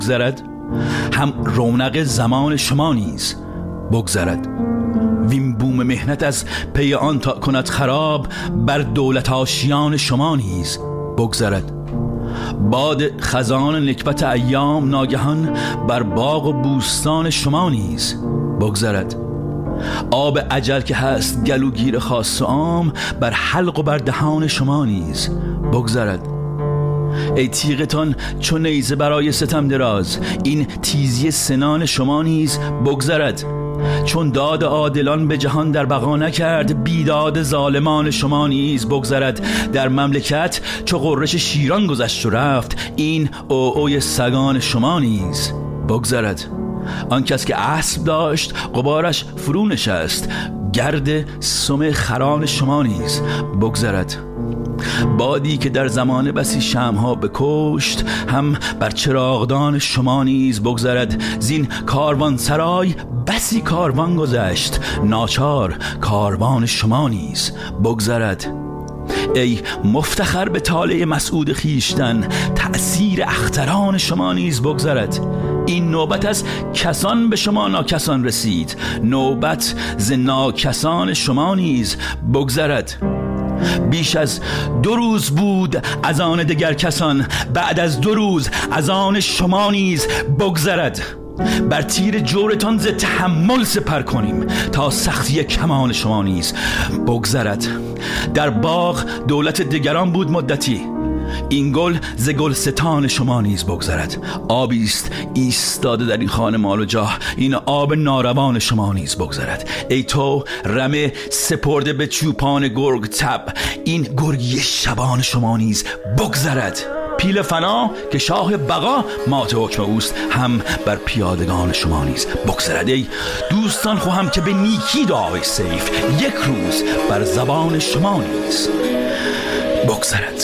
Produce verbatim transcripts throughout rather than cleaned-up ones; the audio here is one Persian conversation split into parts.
بگذرد، هم رونق زمان شما نیز بگذرد. وین بوم مهنت از پی آن تا کند خراب، بر دولت آشیان شما نیز بگذرد. باد خزان نکبت ایام ناگهان بر باغ و بوستان شما نیز بگذرد. آب اجل که هست گلوگیر خاص و عام، بر حلق و بر دهان شما نیز بگذرد. ای تیغتان چون نیزه برای ستم دراز، این تیزی سنان شما نیز بگذرد. چون داد عادلان به جهان در بقا نکرد، بیداد ظالمان شما نیز بگذرد. در مملکت چو غرش شیران گذشت و رفت، این اوعوی سگان شما نیز بگذرد. آن کس که اسب داشت غبارش فرو نشست، گرد سم خران شما نیز بگذرد. بادی که در زمان بسی شمعها بکشت، هم بر چراغدان شما نیز بگذرد. زین کاروان سرای بسی کاروان گذشت، ناچار کاروان شما نیز بگذرد. ای مفتخر به طالع مسعود خیشتن، تأثیر اختران شما نیز بگذرد. این نوبت از کسان به شما ناکسان رسید، نوبت ز ناکسان شما نیز بگذرد. بیش از دو روز بود از آن دگر کسان، بعد از دو روز از آن شما نیز بگذرد. بر تیر جورتان ز تحمل سپر کنیم، تا سختی کمان شما نیز بگذرد. در باغ دولت دگران بود مدتی، این گل ز گلستان شما نیز بگذرد. آبی است ایستاده در این خانه مال و جاه، این آب ناروان شما نیز بگذرد. ای تو رمه سپرده به چوپان گرگ تب، این گرگی شبان شما نیز بگذرد. پیل فنا که شاه بقا مات حکم اوست، هم بر پیادگان شما نیز بگذرد. ای دوستان خواهم که به نیکی دعای سیف، یک روز بر زبان شما نیز بگذرد.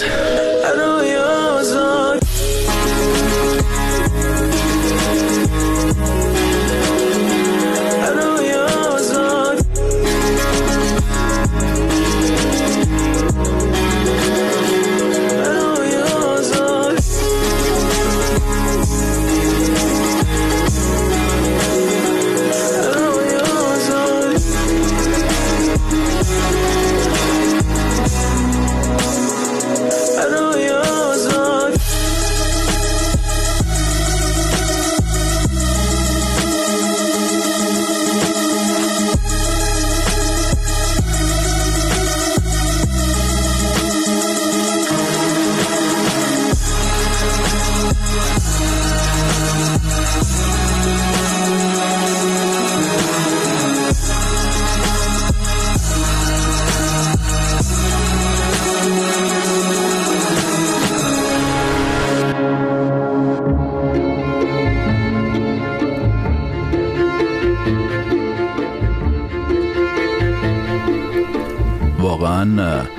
واقعا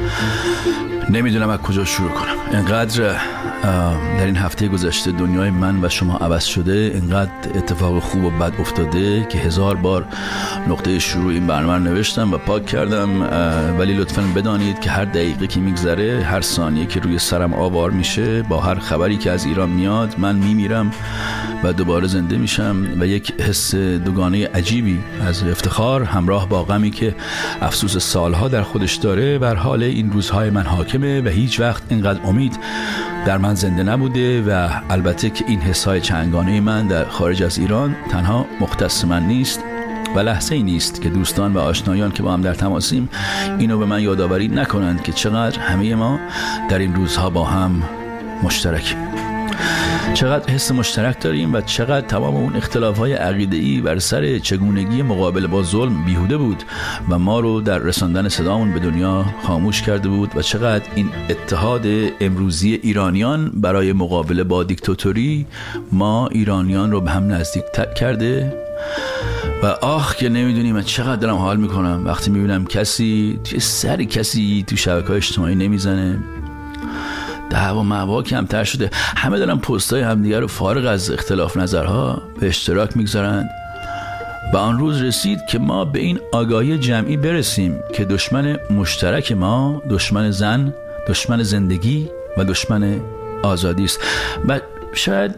نمیدونم از کجا شروع کنم. اینقدر در این هفته گذشته دنیای من و شما عوض شده، اینقدر اتفاق خوب و بد افتاده که هزار بار نقطه شروع این برنامه رو نوشتم و پاک کردم، ولی لطفاً بدانید که هر دقیقه که میگذره، هر ثانیه که روی سرم آوار میشه، با هر خبری که از ایران میاد، من میمیرم و دوباره زنده میشم و یک حس دوگانه عجیبی از افتخار همراه با غمی که افسوس سالها در خودش داره بر حال این روزهای من حاکمه و هیچ وقت اینقدر امید در من زنده نبوده. و البته که این حسای چندگانه من در خارج از ایران تنها مختص من نیست و لحظه ای نیست که دوستان و آشنایان که با هم در تماسیم اینو به من یادآوری نکنند که چقدر همه ما در این روزها با هم مشترکیم، چقدر حس مشترک داریم و چقدر تمام اون اختلاف‌های عقیده‌ای بر سر چگونگی مقابله با ظلم بیهوده بود و ما رو در رساندن صدامون به دنیا خاموش کرده بود و چقدر این اتحاد امروزی ایرانیان برای مقابله با دیکتاتوری ما ایرانیان رو به هم نزدیک کرده. و آخ که نمیدونیم چقدر دارم حال میکنم وقتی میبینم کسی توی سر کسی تو شبکه‌های اجتماعی نمیزنه، دعوا معوا کمتر شده، همه دارن پستای همدیگه رو فارغ از اختلاف نظرها به اشتراک میگذارن. و آن روز رسید که ما به این آگاهی جمعی برسیم که دشمن مشترک ما دشمن زن، دشمن زندگی و دشمن آزادی است. و شاید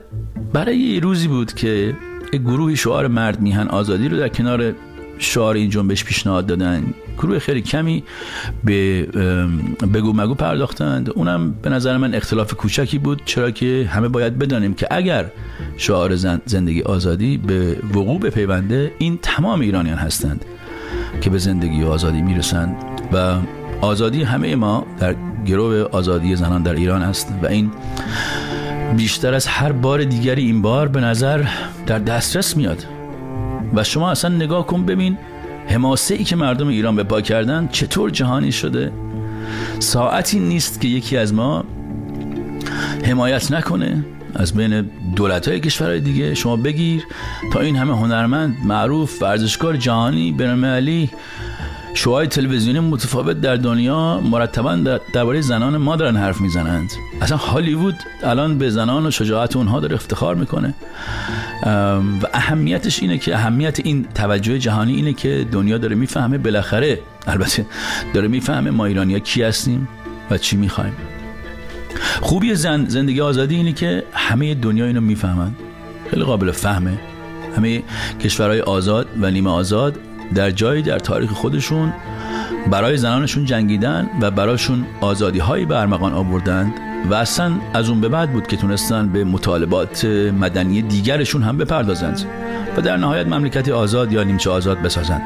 برای یه روزی بود که یک گروهی شعار مرد میهن آزادی رو در کنار شعار این جنبش پیشنهاد دادن. گروه خیلی کمی به بگو مگو پرداختند. اونم به نظر من اختلاف کوچکی بود، چرا که همه باید بدانیم که اگر شعار زندگی آزادی به وقوع بپیونده، این تمام ایرانیان هستند که به زندگی آزادی میرسند و آزادی همه ما در گرو آزادی زنان در ایران است و این بیشتر از هر بار دیگری این بار به نظر در دسترس میاد. و شما اصلا نگاه کن ببین حماسه ای که مردم ایران به پا کردن چطور جهانی شده. ساعتی نیست که یکی از ما حمایت نکنه از بین دولت‌های کشورهای دیگه. شما بگیر تا این همه هنرمند معروف، ورزشکار جهانی، بین‌المللی، شوهای تلویزیونی متفاوت در دنیا مرتباً درباره زنان ما دارن حرف میزنند. اصلا هالیوود الان به زنان و شجاعت اونها داره افتخار میکنه و اهمیتش اینه که اهمیت این توجه جهانی اینه که دنیا داره میفهمه، بالاخره البته داره میفهمه ما ایرانی‌ها کی هستیم و چی میخوایم. خوبی زن زندگی آزادی اینه که همه دنیا اینو میفهمن، خیلی قابل فهمه. همه کشورهای آزاد و نیمه آزاد در جایی در تاریخ خودشون برای زنانشون جنگیدن و برایشون آزادی هایی به ارمغان آوردند و اصلا از اون به بعد بود که تونستن به مطالبات مدنی دیگرشون هم بپردازند و در نهایت مملکتی آزاد یا نیمچه آزاد بسازند.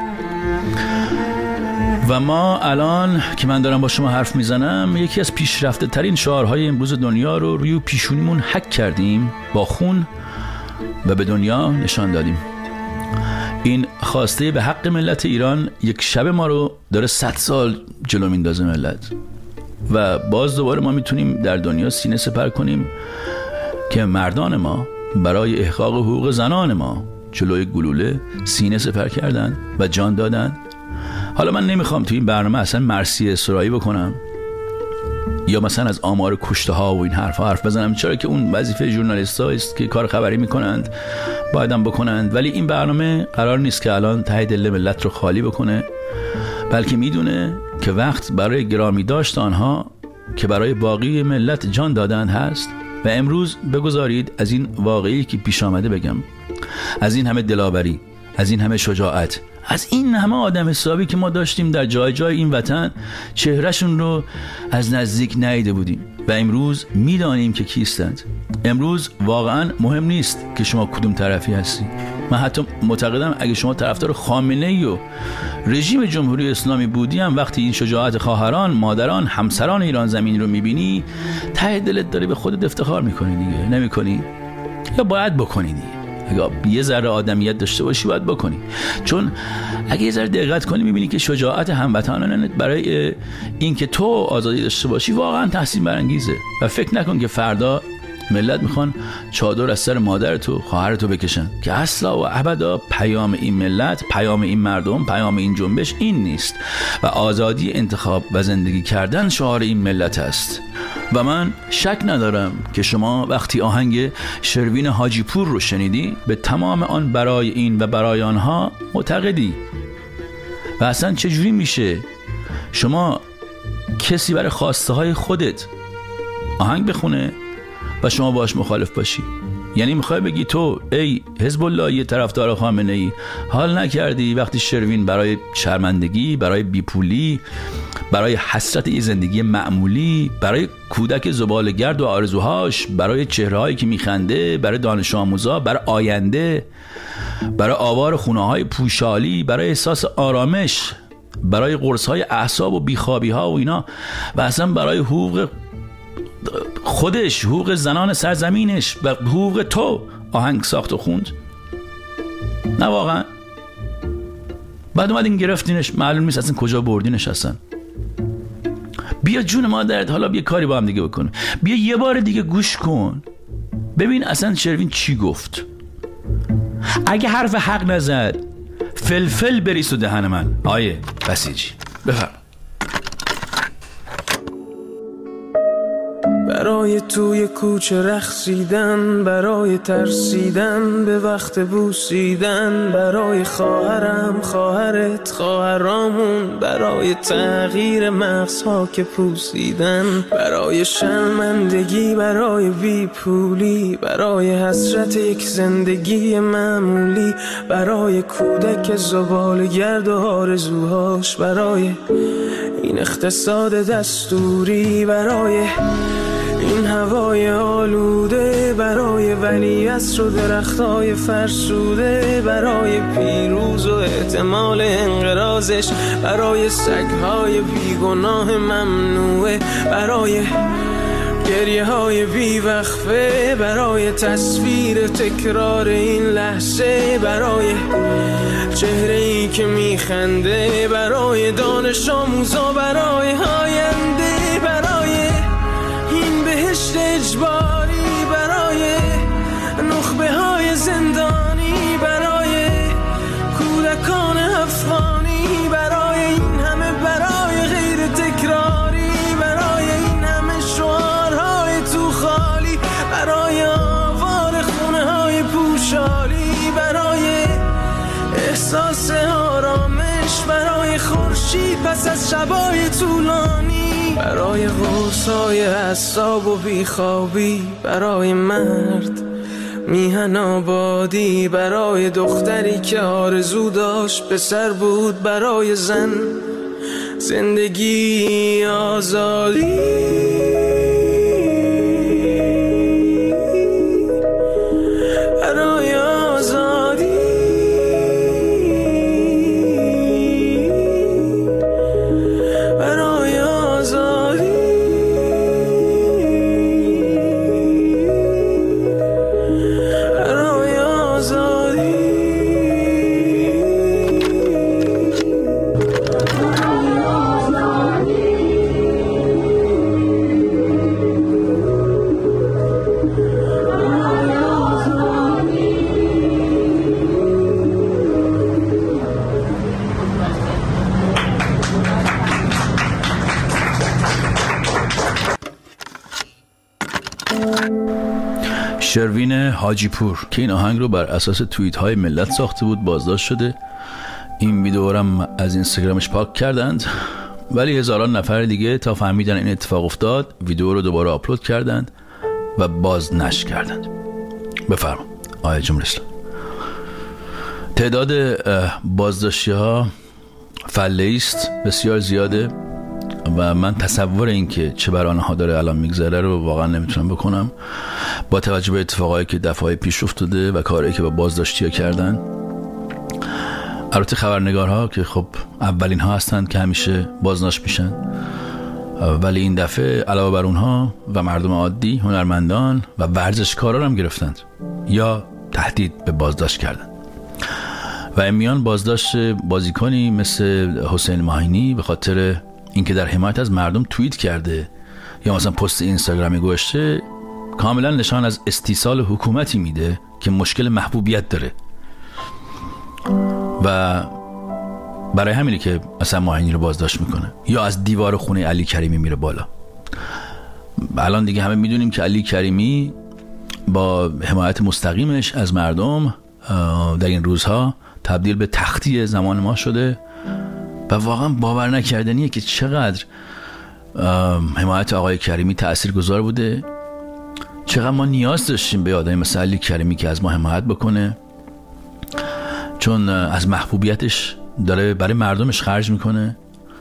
و ما الان که من دارم با شما حرف میزنم یکی از پیشرفته ترین شعارهای امروز دنیا رو روی پیشونیمون حک کردیم با خون و به دنیا نشان دادیم. این خواسته به حق ملت ایران یک شب ما رو داره صد سال جلو میندازه ملت و باز دوباره ما میتونیم در دنیا سینه سپر کنیم که مردان ما برای احقاق حقوق زنان ما جلوی گلوله سینه سپر کردن و جان دادن. حالا من نمیخوام تو این برنامه اصلا مرثیه سرایی بکنم یا مثلا از آمار کشته ها و این حرفا حرف بزنم، چرا که اون وظیفه ژورنالیست‌ها است که کار خبری میکنند، بایدم بکنند. ولی این برنامه قرار نیست که الان ته دل ملت رو خالی بکنه، بلکه میدونه که وقت برای گرامی داشت آنها که برای باقی ملت جان دادن هست. و امروز بگذارید از این واقعی که پیش آمده بگم، از این همه دلاوری، از این همه شجاعت، از این همه آدم حسابی که ما داشتیم در جای جای این وطن، چهرهشون رو از نزدیک ندیده بودیم و امروز میدانیم که کیستند. امروز واقعا مهم نیست که شما کدوم طرفی هستی. من حتی معتقدم اگه شما طرفدار خامنه‌ای و رژیم جمهوری اسلامی بودی هم وقتی این شجاعت خواهران، مادران، همسران ایران زمین رو میبینی ته دلت داری به خودت افتخار میکنی دیگه، نمیکنی؟ یا باید بکنی دیگه. اگه یه ذره آدمیت داشته باشی باید بکنی، چون اگه یه ذره دقت کنی میبینی که شجاعت هموطنانت برای این که تو آزادی داشته باشی واقعا تحسین برانگیزه. و فکر نکن که فردا ملت میخوان چادر از سر مادر تو، خواهر تو بکشن، که اصلا و ابدا پیام این ملت، پیام این مردم، پیام این جنبش این نیست و آزادی انتخاب و زندگی کردن شعار این ملت است. و من شک ندارم که شما وقتی آهنگ شروین حاجی پور رو شنیدی به تمام آن برای این و برای آنها معتقدی. و اصلا چجوری میشه شما کسی برای خواسته های خودت آهنگ بخونه و شما باش مخالف باشی؟ یعنی میخوای بگی تو ای حزب الله یه طرفدار خامنه ای حال نکردی وقتی شروین برای شرمندگی، برای بیپولی، برای حسرت یه زندگی معمولی، برای کودک زباله‌گرد و آرزوهاش، برای چهرهایی که میخنده، برای دانش آموزا، برای آینده، برای آوار خونه‌های پوشالی، برای احساس آرامش، برای قرص‌های اعصاب و بیخوابی‌ها و اینا، و اصلا برای حقوق خودش، حقوق زنان سرزمینش و حقوق تو آهنگ ساخت و خوند؟ نه واقعا. بعد اومدین گرفتینش، معلوم نیست اصلا کجا بردینش اصلا. بیا جون مادرت، حالا بیا کاری با هم دیگه بکن، بیا یه بار دیگه گوش کن ببین اصلا شروین چی گفت. اگه حرف حق نزد فلفل بریز تو دهن من. آیه بسیجی بفرم. برای توی کوچه رقصیدن، برای ترسیدن به وقت بوسیدن، برای خواهرم خواهرت خواهرامون، برای تغییر مغزها که پوسیدن، برای شرمندگی برای بی پولی، برای حسرت یک زندگی معمولی، برای کودک زباله‌گرد و آرزوهاش، برای این اقتصاد دستوری، برای این هوای آلوده، برای ولیعصر و درختای فرسوده، برای پیروز و احتمال انقراضش، برای سگهای بیگناه ممنوعه، برای گریه های بیوقفه، برای تصویر تکرار این لحظه، برای چهره ای که میخنده، برای دانش آموزا، برای آینده، برای این بهشت اجباری، برای نخبه های زندانی، برای کودکان افغانی، برای این همه برای غیر تکراری، برای این همه شعارهای تو خالی، برای آوار خونه های پوشالی، برای احساس آرامش، برای خورشید پس از شبای طولانی، برای قرصای اعصاب و بیخوابی، برای مرد میهن آبادی، برای دختری که آرزو داشت پسر بود، برای زن زندگی آزادی، برای آزادی، برای آزادی، برای آزادی. شروین حاجی پور که این آهنگ رو بر اساس توییت های ملت ساخته بود بازداشت شده. این ویدیو رو هم از اینستاگرامش پاک کردند، ولی هزاران نفر دیگه تا فهمیدن این اتفاق افتاد ویدیو رو دوباره آپلود کردند و باز نشر کردند. بفرما آقای جمهوری اسلامی. تعداد بازداشتی ها فله است، بسیار زیاده و من تصور این که چه بر آنها داره الان میگذره رو واقعا نمیتونم بکنم با توجه به اتفاقایی که دفعه پیش افتاده و کاری که با بازداشتی ها کردن. البته خبرنگارها که خب اولین ها هستند که همیشه بازداشت میشن، ولی این دفعه علاوه بر اونها و مردم عادی، هنرمندان و ورزشکاران هم گرفتند یا تهدید به بازداشت کردند. و امیان بازداشت بازیکنی مثل حسین ماهینی به خاطر اینکه در حمایت از مردم توییت کرده یا مثلا پست اینستاگرامی گذاشته کاملا نشان از استیصال حکومتی میده که مشکل محبوبیت داره و برای همینه که مثلا ماهینی رو بازداشت میکنه یا از دیوار خونه علی کریمی میره بالا. الان دیگه همه میدونیم که علی کریمی با حمایت مستقیمش از مردم در این روزها تبدیل به تختی زمان ما شده و واقعا باور نکردنیه که چقدر حمایت آقای کریمی تاثیرگذار بوده، چقدر ما نیاز داشتیم به آدمی مثل علی کریمی که از ما حمایت بکنه، چون از محبوبیتش داره برای مردمش خرج میکنه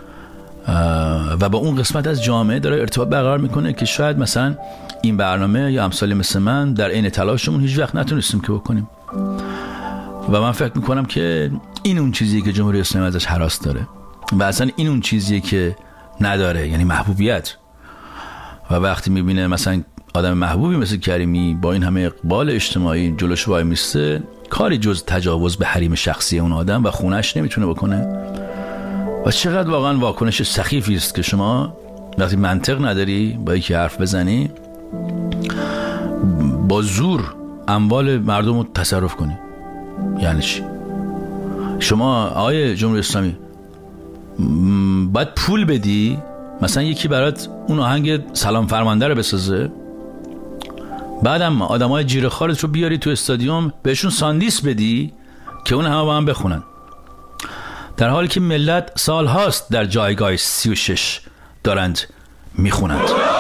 و با اون قسمت از جامعه داره ارتباط برقرار میکنه که شاید مثلا این برنامه یا امثال مثل من در عین تلاشمون هیچ وقت نتونستیم که بکنیم. و من فکر میکنم که این اون چیزیه که جمهوری اسلامی ازش هراس داره و اصلا این اون چیزیه که نداره، یعنی محبوبیت. و وقتی میبینه مثلا آدم محبوبی مثل کریمی با این همه اقبال اجتماعی جلوش وای میسته، کاری جز تجاوز به حریم شخصی اون آدم و خونش نمیتونه بکنه. و چقدر واقعا واکنش سخیفی است که شما وقتی منطق نداری با یکی حرف بزنی با زور اموال مردم رو تصرف کنی. یعنی چی؟ شما آقای جمهوری اسلامی باید پول بدی مثلا یکی برات اون آهنگ سلام فرمانده رو بسازه، بعدم آدمای جیره خارت رو بیاری تو استادیوم بهشون ساندیس بدی که اون همه با هم بخونن، در حالی که ملت سال هاست در جایگاه سی و شش دارند میخونند.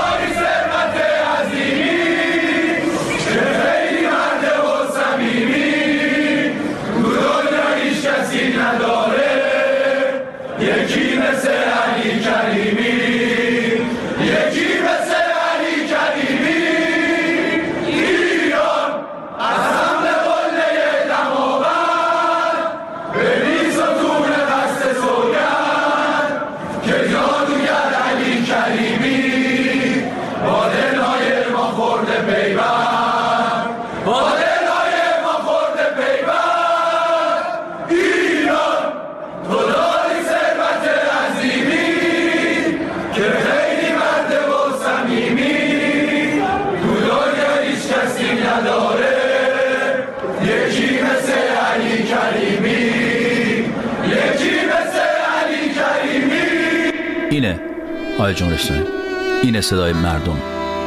یکی مثل علی کریمی، یکی مثل علی کریمی، ایران از حمل قله دماوند بریز و دون قصد سوگند که جادوگر علی کریمی با دلهای ما خورده پیوند، با دلهای ما خورده پیوند. ایران تو داری ثروت عظیمی که خیلی مرد و صمیمی، تو دنیا هیچ کسی نداره یکی مثل علی کریمی، یکی مثل علی کریمی. اینه آقای جمهوری اسلامی، اینه صدای مردم.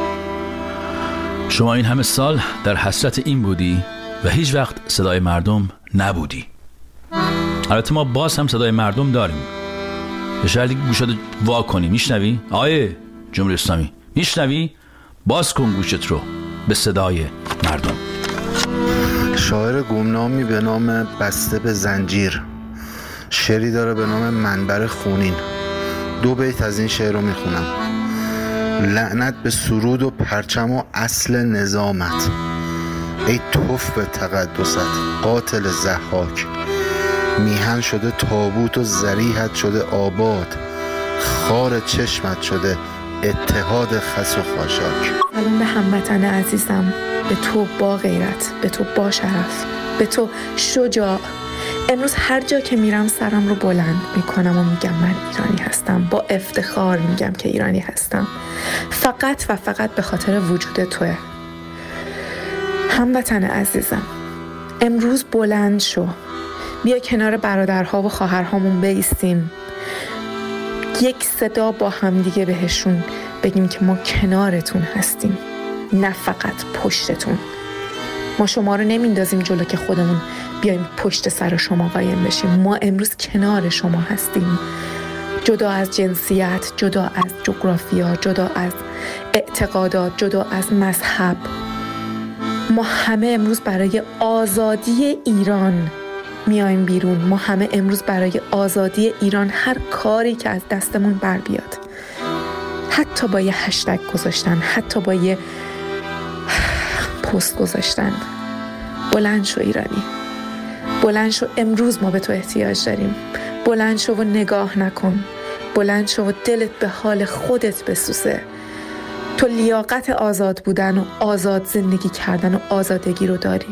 شما این همه سال در حسرت این بودی و هیچ وقت صدای مردم نبودی. البته ما باز هم صدای مردم داریم، به شرطی که گوشت وا کنی. میشنوی آیه جمهوری اسلامی؟ میشنوی؟ باز کن گوشت رو به صدای مردم. شاعر گمنامی به نام بسته به زنجیر شعری داره به نام منبر خونین. دو بیت از این شعر رو میخونم. لعنت به سرود و پرچم و اصل نظامت، ای توف به تقدست قاتل ضحاک. میهن شده تابوت و ذریحت شده آباد، خار چشمت شده اتحاد خس و خاشاک. سلام به هموطن عزیزم، به تو با غیرت، به تو با شرف، به تو شجاع. امروز هر جا که میرم سرم رو بلند میکنم و میگم من ایرانی هستم، با افتخار میگم که ایرانی هستم، فقط و فقط به خاطر وجود توه. هموطن عزیزم، امروز بلند شو، بیا کنار برادرها و خواهرهامون بایستیم، یک صدا با هم دیگه بهشون بگیم که ما کنارتون هستیم، نه فقط پشتتون. ما شما رو نمیندازیم جلو که خودمون بیایم پشت سر شما قایم بشیم. ما امروز کنار شما هستیم، جدا از جنسیت، جدا از جغرافیا، جدا از اعتقادات، جدا از مذهب. ما همه امروز برای آزادی ایران میایم بیرون. ما همه امروز برای آزادی ایران هر کاری که از دستمون بر بیاد، حتی با یه هشتگ گذاشتن، حتی با یه پست گذاشتن. بلند شو ایرانی، بلند شو، امروز ما به تو احتیاج داریم. بلند شو و نگاه نکن، بلند شو و دلت به حال خودت بسوزه. تو لیاقت آزاد بودن و آزاد زندگی کردن و آزادگی رو داری.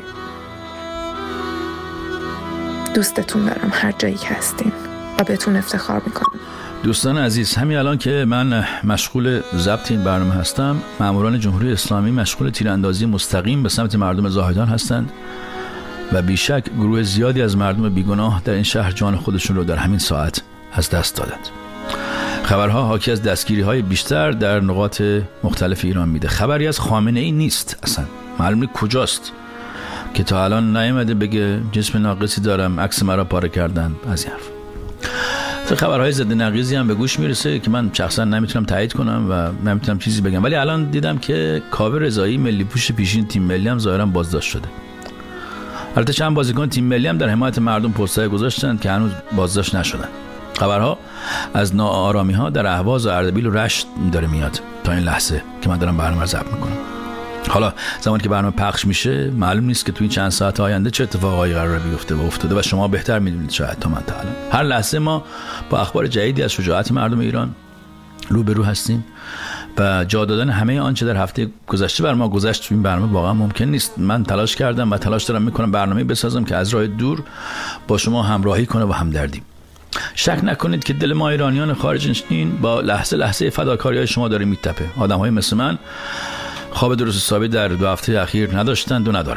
دوستتون دارم هر جایی که هستین و بهتون افتخار میکنم. دوستان عزیز، همین الان که من مشغول ضبط این برنامه هستم، ماموران جمهوری اسلامی مشغول تیراندازی مستقیم به سمت مردم زاهدان هستند و بیشک گروه زیادی از مردم بیگناه در این شهر جان خودشون رو در همین ساعت از دست دادند. خبرها حاکی از دستگیری‌های بیشتر در نقاط مختلف ایران میده. خبری از خامنه ای نیست، اصلا معلومه کجاست که تا الان نیامده بگه جسم ناقصی دارم، عکس مرا پاره کردن. از این حرف خبرهای ضد نقیضی هم به گوش میرسه که من شخصا نمیتونم تایید کنم و نمیتونم چیزی بگم، ولی الان دیدم که کاوه رضایی ملی پوش پیشین تیم ملی هم ظاهرا بازداشت شده. البته چند بازیکن تیم ملی هم در حمایت مردم پست‌های گذاشتن که هنوز بازداشت نشدن. خبرها از ناآرامی‌ها در اهواز و اردبیل و رشت داره میاد تا این لحظه که من دارم برنامه رو ضبط میکنم. حالا زمانی که برنامه پخش میشه معلوم نیست که تو این چند ساعت آینده چه اتفاقایی قراره بیفته و افتاده و شما بهتر میدونید شاید تا من تا الان. هر لحظه ما با اخبار جدیدی از شجاعت مردم ایران روبرو هستیم و جا دادن همه آنچه در هفته گذشته بر ما گذشت تو این برنامه واقعا ممکن نیست. من تلاش کردم و تلاش دارم میکنم برنامه بسازم که از راه دور با شما همراهی کنه و همدردی. شک نکنید که دل ما ایرانیان خارج نشین با لحظه لحظه فداکاری‌های شما داره میتپه. آدم‌های مثل من خواب درست حسابی در دو هفته اخیر نداشتند و ندارم.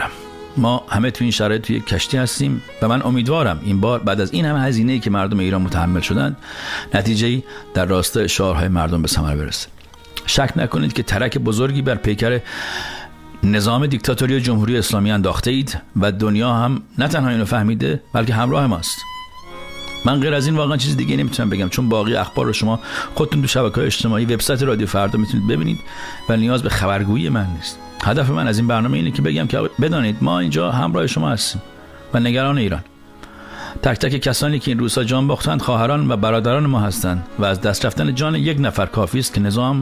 ما همه توی این شرایط توی کشتی هستیم و من امیدوارم این بار بعد از این همه هزینه‌ای که مردم ایران متحمل شدند نتیجه‌ای در راستای شعارهای مردم به ثمر برسه. شک نکنید که ترک بزرگی بر پیکر نظام دیکتاتوری جمهوری اسلامی انداخته اید و دنیا هم نه تنها اینو فهمیده بلکه همراه ماست. من غیر از این واقعا چیز دیگه نمیتونم بگم، چون باقی اخبار رو شما خودتون تو شبکه‌های اجتماعی، وبسایت رادیو فردا میتونید ببینید و نیاز به خبرگویی من نیست. هدف من از این برنامه اینه که بگم که بدانید ما اینجا همراه شما هستیم و نگران ایران. تک تک کسانی که این روزها جان باختند خواهران و برادران ما هستند و از دست رفتن جان یک نفر کافی است که نظام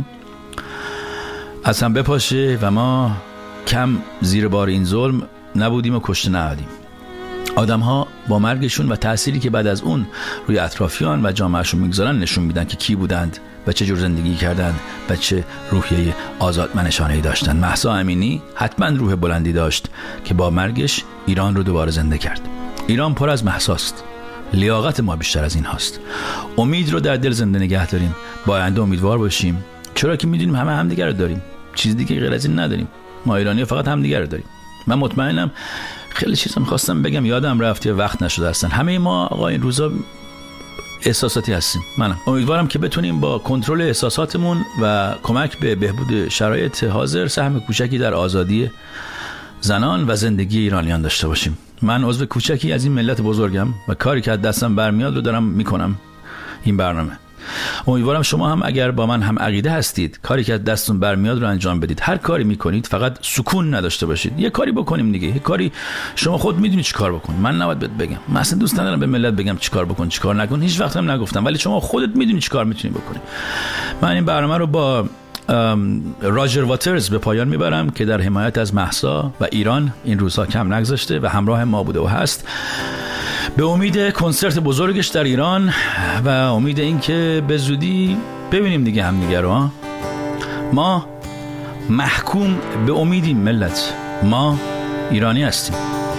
از هم بپاشه و ما کم زیر بار این ظلم نبودیم و کشته نشدیم. آدم ها با مرگشون و تأثیری که بعد از اون روی اطرافیان و جامعهشون میگذارن نشون میدن که کی بودند و چه جور زندگی کردند و چه روحیه آزادمنشانه‌ای داشتن. مهسا امینی حتما روح بلندی داشت که با مرگش ایران رو دوباره زنده کرد. ایران پر از مهساست. لیاقت ما بیشتر از این هاست. امید رو در دل زنده نگه داریم. با آینده امیدوار باشیم، چرا که میدونیم همه همدیگه رو داریم. چیز دیگه غیر از این نداریم. ما ایرانی فقط همدیگه رو داریم. من مطمئنم خیلی چیزا می‌خواستم بگم یادم رفت یا وقت نشده اصلا. همه ما آقا این روزا احساساتی هستیم. منم امیدوارم که بتونیم با کنترل احساساتمون و کمک به بهبود شرایط حاضر سهم کوچکی در آزادی زنان و زندگی ایرانیان داشته باشیم. من عضو کوچکی از این ملت بزرگم و کاری که از دستم برمیاد رو دارم میکنم این برنامه. امیدوارم شما هم اگر با من هم عقیده هستید کاری که از دستتون برمیاد رو انجام بدید. هر کاری میکنید فقط سکون نداشته باشید. یه کاری بکنیم دیگه. یه کاری شما خود میدونید چی کار بکن. من نباید بهت بگم. من اصلا دوست ندارم به ملت بگم چی کار بکن چی کار نکن. هیچ وقت هم نگفتم، ولی شما خودت میدونی چی کار میتونی بکنی. من این برنامه رو با راجر واترز به پایان میبرم که در حمایت از مهسا و ایران این روزها کم نگذاشته و همراه ما بوده و هست، به امید کنسرت بزرگش در ایران و امید این که به زودی ببینیم دیگه هم دیگه رو. ما محکوم به امیدیم ملت، ما ایرانی هستیم.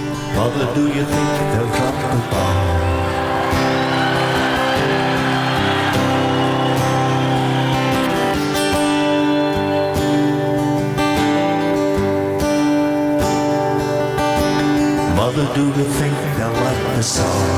Mother, do you think they'll like the song?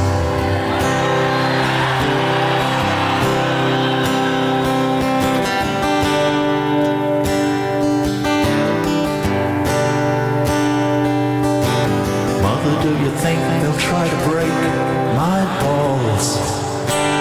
Mother, do you think they'll try to break my balls?